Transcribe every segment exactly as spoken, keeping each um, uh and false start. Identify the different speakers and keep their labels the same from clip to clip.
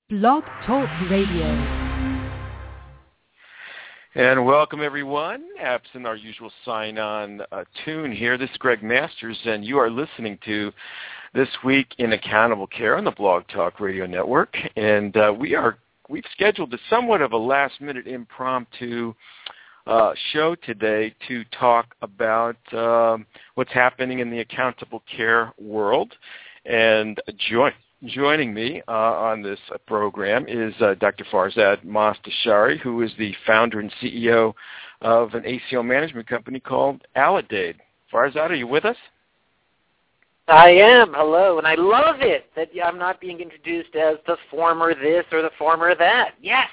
Speaker 1: Blog Talk Radio.
Speaker 2: And welcome, everyone. Absent our usual sign-on uh, tune here, this is Greg Masters, and you are listening to This Week in Accountable Care on the Blog Talk Radio Network. And uh, we are we've scheduled a somewhat of a last-minute impromptu uh, show today to talk about um, what's happening in the accountable care world. And join. Joining me uh, on this uh, program is uh, Doctor Farzad Mostashari, who is the founder and C E O of an A C O management company called Aledade. Farzad, are you with us?
Speaker 3: I am. Hello, and I love it that I'm not being introduced as the former this or the former that. Yes.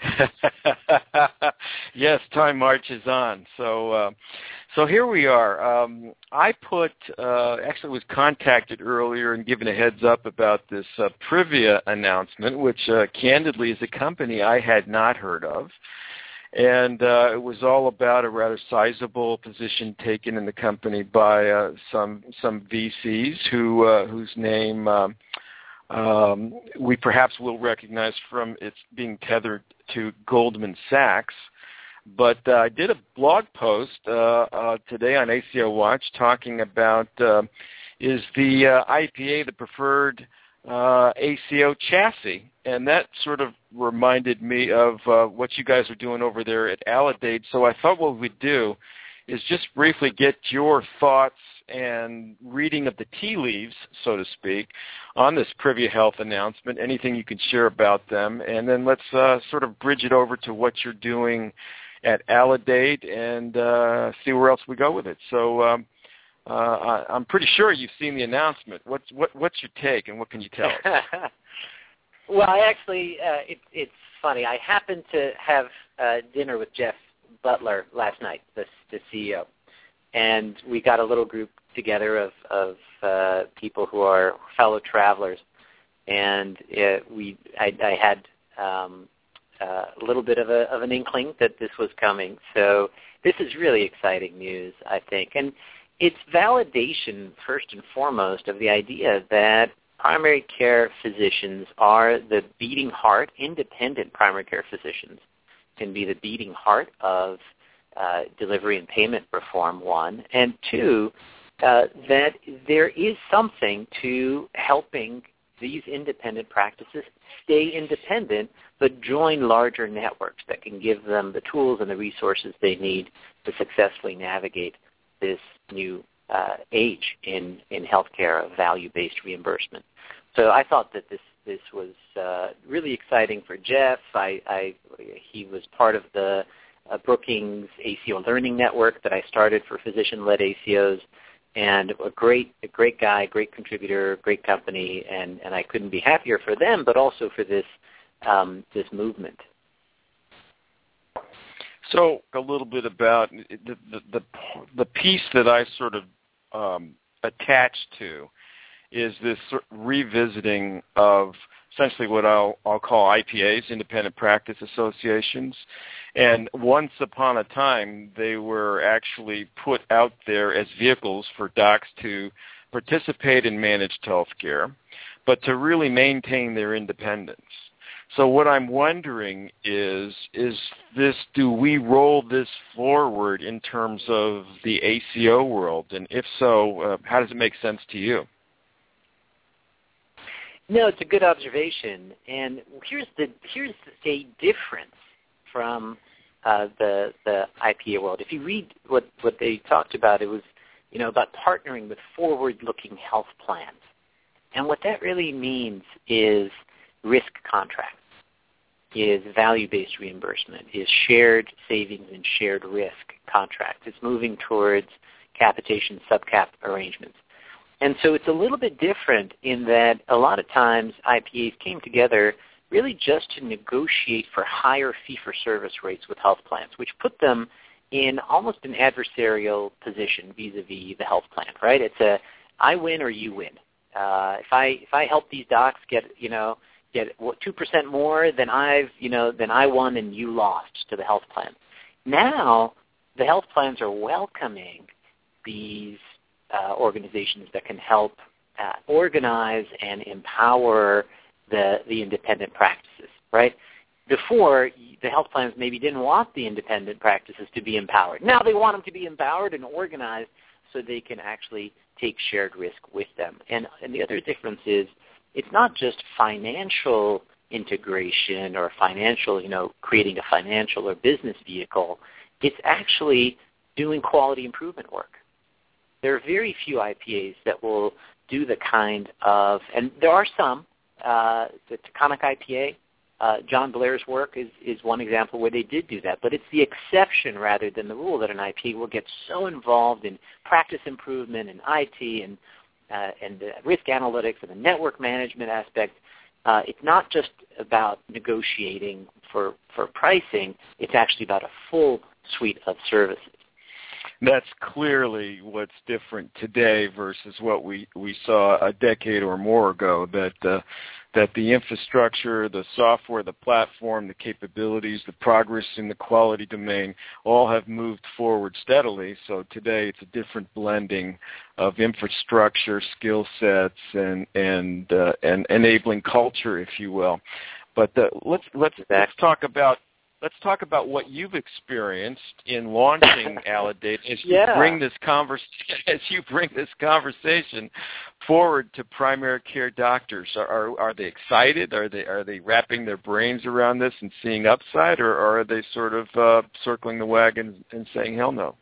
Speaker 2: Yes, time marches on. So, uh, so here we are. Um, I put uh, actually was contacted earlier and given a heads up about this uh, Privia announcement, which uh, candidly is a company I had not heard of, and uh, it was all about a rather sizable position taken in the company by uh, some some V Cs who uh, whose name. Um, Um, we perhaps will recognize from its being tethered to Goldman Sachs. But uh, I did a blog post uh, uh, today on A C O Watch talking about uh, is the uh, I P A the preferred uh, A C O chassis? And that sort of reminded me of uh, what you guys are doing over there at Aledade. So I thought what we'd do is just briefly get your thoughts and reading of the tea leaves, so to speak, on this Privia Health announcement, anything you can share about them, and then let's uh, sort of bridge it over to what you're doing at Aledade and uh, see where else we go with it. So um, uh, I, I'm pretty sure you've seen the announcement. What's, what, what's your take, and what can you tell us?
Speaker 3: Well, I actually, uh, it, it's funny. I happened to have uh, dinner with Jeff Butler last night, the, the C E O. And we got a little group together of, of uh, people who are fellow travelers, and uh, we I, I had um, uh, a little bit of, a, of an inkling that this was coming. So this is really exciting news, I think, and it's validation first and foremost of the idea that primary care physicians are the beating heart. Independent primary care physicians can be the beating heart of Uh, delivery and payment reform, one, and two, uh, that there is something to helping these independent practices stay independent but join larger networks that can give them the tools and the resources they need to successfully navigate this new uh, age in, in healthcare of value-based reimbursement. So I thought that this, this was uh, really exciting for Jeff. I, I, he was part of the Uh, Brookings A C O Learning Network that I started for physician-led A C Os, and a great, a great guy, great contributor, great company, and, and I couldn't be happier for them, but also for this um, this movement.
Speaker 2: So a little bit about the the, the, the piece that I sort of um, attached to is this sort of revisiting of essentially what I'll, I'll call I P As, Independent Practice Associations. And once upon a time, they were actually put out there as vehicles for docs to participate in managed health care, but to really maintain their independence. So what I'm wondering is, is this, do we roll this forward in terms of the A C O world? And if so, uh, how does it make sense to you?
Speaker 3: No, it's a good observation, and here's the here's a difference from uh, the the I P A world. If you read what, what they talked about, it was you know about partnering with forward-looking health plans, and what that really means is risk contracts, is value-based reimbursement, is shared savings and shared risk contracts. It's moving towards capitation, subcap arrangements. And so it's a little bit different in that a lot of times I P As came together really just to negotiate for higher fee-for-service rates with health plans, which put them in almost an adversarial position vis-a-vis the health plan, right? It's a I win or you win. Uh, if I if I help these docs get you know get two percent more than I've you know than I won and you lost to the health plan. Now the health plans are welcoming these Uh, organizations that can help uh, organize and empower the, the independent practices, right? Before, the health plans maybe didn't want the independent practices to be empowered. Now they want them to be empowered and organized so they can actually take shared risk with them. And, and the other difference is it's not just financial integration or financial, you know, creating a financial or business vehicle. It's actually doing quality improvement work. There are very few I P As that will do the kind of, and there are some, uh, the Taconic I P A, uh, John Blair's work is, is one example where they did do that, but it's the exception rather than the rule that an I P A will get so involved in practice improvement and I T and, uh, and the risk analytics and the network management aspect. Uh, it's not just about negotiating for, for pricing. It's actually about a full suite of services.
Speaker 2: That's clearly what's different today versus what we, we saw a decade or more ago, that uh, that the infrastructure, the software, the platform, the capabilities, the progress in the quality domain all have moved forward steadily. So today it's a different blending of infrastructure, skill sets, and and uh, and enabling culture, if you will. But uh, let's let's let's talk about Let's talk about what you've experienced in launching Aledade as you
Speaker 3: yeah.
Speaker 2: bring this convers- as you bring this conversation forward to primary care doctors. Are, are are they excited? Are they are they wrapping their brains around this and seeing upside, or, or are they sort of uh, circling the wagon and saying hell no?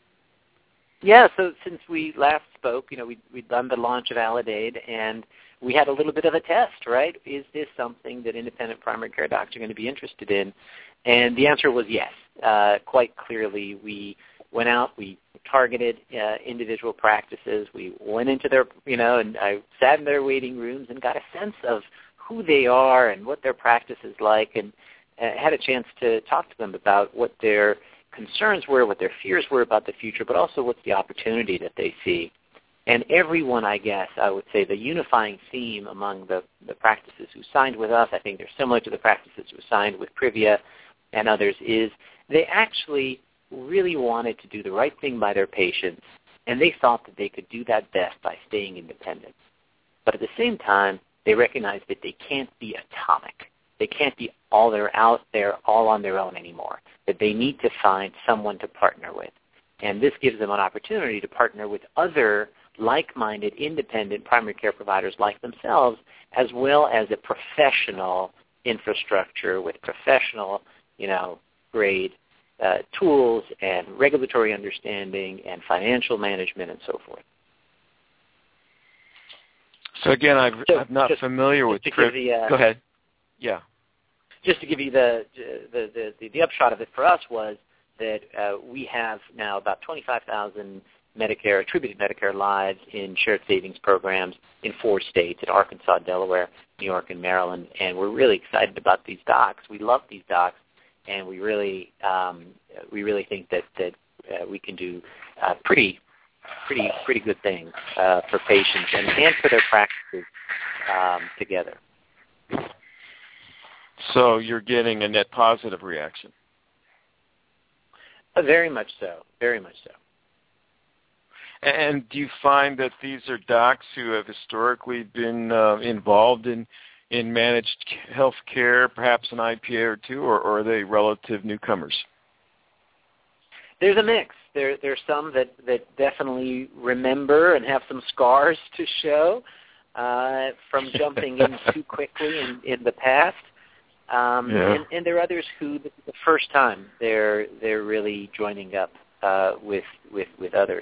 Speaker 3: Yeah. So since we last spoke, you know, we we've done the launch of Aledade, and we had a little bit of a test, right? Is this something that independent primary care docs are going to be interested in? And the answer was yes. Uh, quite clearly, we went out, we targeted uh, individual practices. We went into their, you know, and I sat in their waiting rooms and got a sense of who they are and what their practice is like, and uh, had a chance to talk to them about what their concerns were, what their fears were about the future, but also what's the opportunity that they see. And everyone, I guess, I would say the unifying theme among the, the practices who signed with us, I think they're similar to the practices who signed with Privia and others, is they actually really wanted to do the right thing by their patients, and they thought that they could do that best by staying independent. But at the same time, they recognized that they can't be atomic. They can't be all they're out there all on their own anymore, that they need to find someone to partner with. And this gives them an opportunity to partner with other like-minded, independent primary care providers like themselves, as well as a professional infrastructure with professional, you know, grade uh, tools and regulatory understanding and financial management and so forth.
Speaker 2: So again, I've,
Speaker 3: so
Speaker 2: I'm not
Speaker 3: just,
Speaker 2: familiar with.
Speaker 3: Pri- the, uh,
Speaker 2: Go ahead. Yeah.
Speaker 3: Just to give you the the, the the the upshot of it for us was that uh, we have now about twenty-five thousand Medicare, attributed Medicare lives in shared savings programs in four states, in Arkansas, Delaware, New York, and Maryland, and we're really excited about these docs. We love these docs, and we really um, we really think that that uh, we can do uh, pretty pretty pretty good things uh, for patients and, and for their practices um, together.
Speaker 2: So you're getting a net positive reaction.
Speaker 3: Uh, very much so. Very much so.
Speaker 2: And do you find that these are docs who have historically been uh, involved in, in managed health care, perhaps an I P A or two, or, or are they relative newcomers?
Speaker 3: There's a mix. There, there's some that, that definitely remember and have some scars to show uh, from jumping in too quickly in, in the past. Um,
Speaker 2: yeah.
Speaker 3: and, and there are others who, the first time, they're they're really joining up uh, with with with others.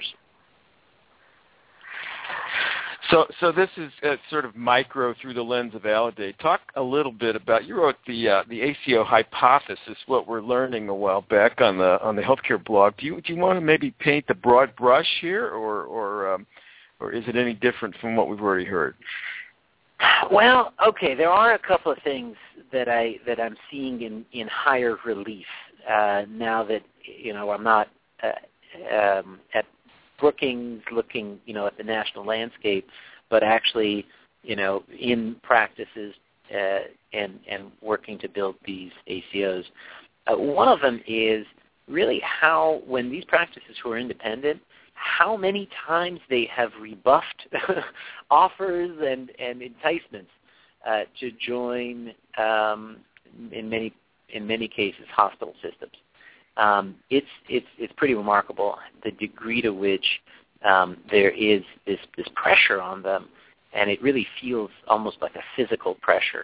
Speaker 2: So, so this is uh, sort of micro through the lens of Aledade. Talk a little bit about, you wrote the uh, the A C O hypothesis, what we're learning a while back on the on the healthcare blog. Do you do you want to maybe paint the broad brush here, or or um, or is it any different from what we've already heard?
Speaker 3: Well, okay, there are a couple of things that I that I'm seeing in, in higher relief uh, now that you know I'm not uh, um, at Brookings looking you know at the national landscape, but actually you know in practices uh, and and working to build these A C Os. Uh, one of them is really how when these practices who are independent, how many times they have rebuffed offers and, and enticements uh, to join, um, in many in many cases, hospital systems. Um, it's it's it's pretty remarkable the degree to which um, there is this this pressure on them, and it really feels almost like a physical pressure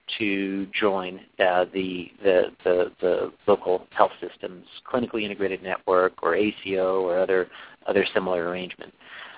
Speaker 3: to join uh, the, the the the local health system's clinically integrated network or A C O or other other similar arrangement.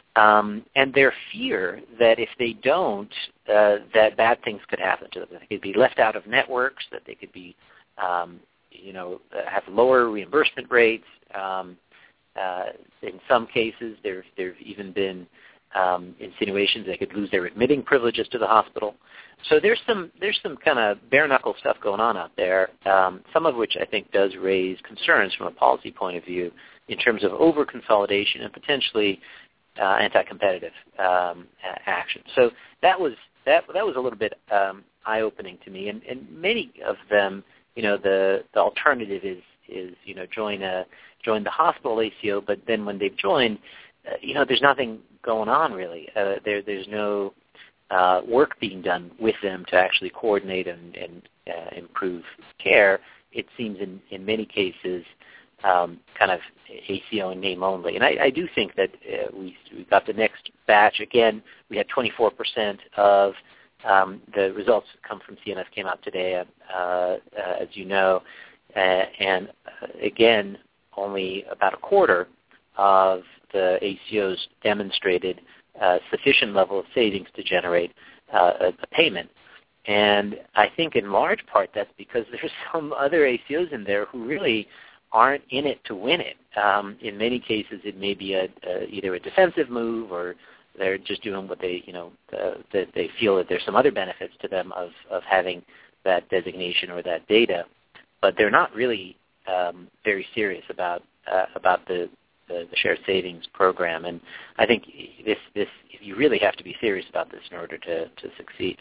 Speaker 3: Um, and their fear that if they don't, uh, that bad things could happen to them. That they could be left out of networks, that they could be, um, you know, have lower reimbursement rates. Um, uh, in some cases, there there have even been um, insinuations they could lose their admitting privileges to the hospital. So there's some there's some kind of bare knuckle stuff going on out there. Um, some of which I think does raise concerns from a policy point of view in terms of over consolidation and potentially Uh, anti-competitive um, action. So that was that that was a little bit um, eye-opening to me. And, and many of them, you know, the, the alternative is is you know join a join the hospital A C O, but then when they've joined, uh, you know, there's nothing going on really. Uh, there there's no uh, work being done with them to actually coordinate and, and uh, improve care. It seems in in many cases. Um, kind of A C O in name only. And I, I do think that uh, we, we got the next batch. Again, we had twenty-four percent of um, the results come from C M S came out today, uh, uh, as you know. Uh, and uh, again, only about a quarter of the A C Os demonstrated uh, sufficient level of savings to generate uh, a, a payment. And I think in large part that's because there's some other A C Os in there who really aren't in it to win it. Um, in many cases, it may be a, a, either a defensive move or they're just doing what they, you know, uh, that they feel that there's some other benefits to them of, of having that designation or that data, but they're not really um, very serious about uh, about the, the, the shared savings program. And I think this this you really have to be serious about this in order to, to succeed.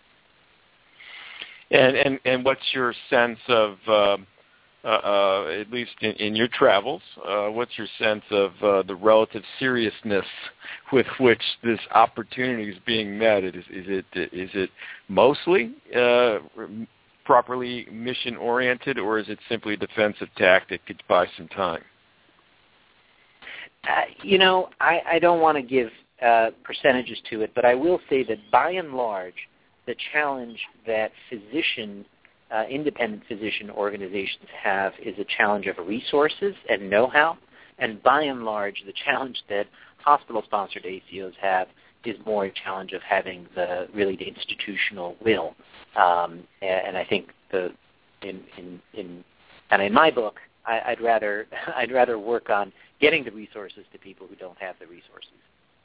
Speaker 2: And, and and what's your sense of um, Uh, uh, at least in, in your travels, uh, what's your sense of uh, the relative seriousness with which this opportunity is being met? Is, is it is it mostly uh, properly mission-oriented, or is it simply a defensive tactic to buy some time?
Speaker 3: Uh, you know, I, I don't want to give uh, percentages to it, but I will say that by and large, the challenge that physician Uh, independent physician organizations have is a challenge of resources and know-how, and by and large, the challenge that hospital-sponsored A C Os have is more a challenge of having the really the institutional will. Um, and I think the in in in and in my book, I, I'd rather I'd rather work on getting the resources to people who don't have the resources.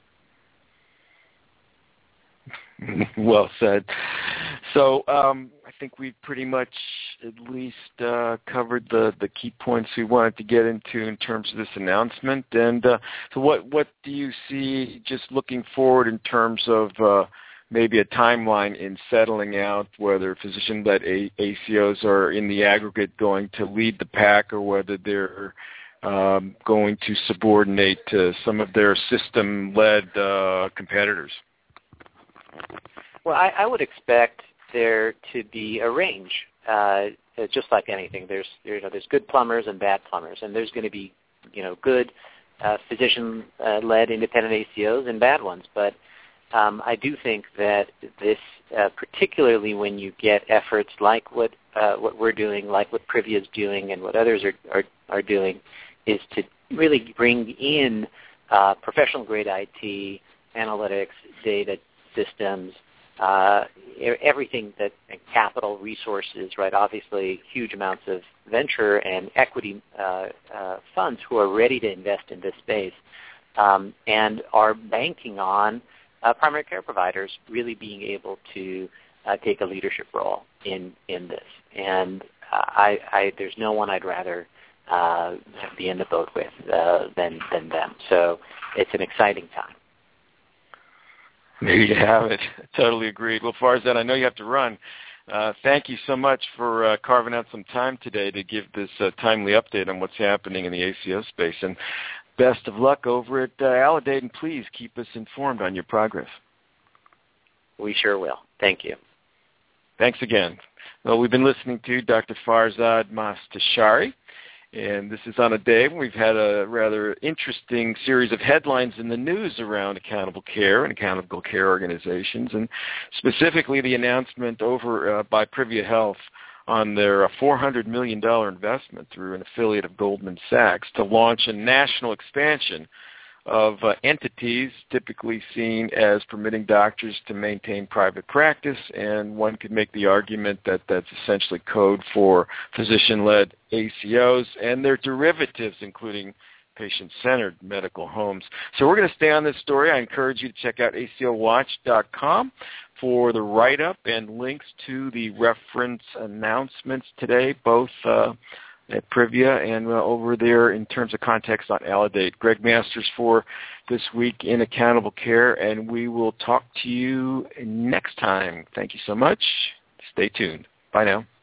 Speaker 2: Well said. So um, I think we've pretty much at least uh, covered the, the key points we wanted to get into in terms of this announcement. And uh, so what, what do you see just looking forward in terms of uh, maybe a timeline in settling out whether physician-led A- ACOs are in the aggregate going to lead the pack or whether they're um, going to subordinate to some of their system-led uh, competitors?
Speaker 3: Well, I, I would expect there to be a range, uh, just like anything. There's, you know, there's good plumbers and bad plumbers, and there's going to be, you know, good uh, physician-led independent A C Os and bad ones. But um, I do think that this, uh, particularly when you get efforts like what uh, what we're doing, like what Privia is doing, and what others are are, are doing, is to really bring in uh, professional-grade I T, analytics, data systems, uh, everything that capital resources, right? Obviously, huge amounts of venture and equity uh, uh, funds who are ready to invest in this space um, and are banking on uh, primary care providers really being able to uh, take a leadership role in in this. And uh, I, I, there's no one I'd rather uh, be in the boat with uh, than than them. So it's an exciting time.
Speaker 2: There you have it. Totally agreed. Well, Farzad, I know you have to run. Uh, thank you so much for uh, carving out some time today to give this uh, timely update on what's happening in the A C O space. And best of luck over at uh, Aledade, and please keep us informed on your progress.
Speaker 3: We sure will. Thank you.
Speaker 2: Thanks again. Well, we've been listening to Doctor Farzad Mostashari, and this is on a day when we've had a rather interesting series of headlines in the news around accountable care and accountable care organizations, and specifically the announcement over uh, by Privia Health on their uh, four hundred million dollars investment through an affiliate of Goldman Sachs to launch a national expansion of uh, entities typically seen as permitting doctors to maintain private practice, and one could make the argument that that's essentially code for physician-led A C Os and their derivatives, including patient-centered medical homes. So we're going to stay on this story. I encourage you to check out A C O watch dot com for the write-up and links to the reference announcements today, both uh, at Privia and uh, over there in terms of context on Aledade. Greg Masters for This Week in Accountable Care, and we will talk to you next time. Thank you so much. Stay tuned. Bye now.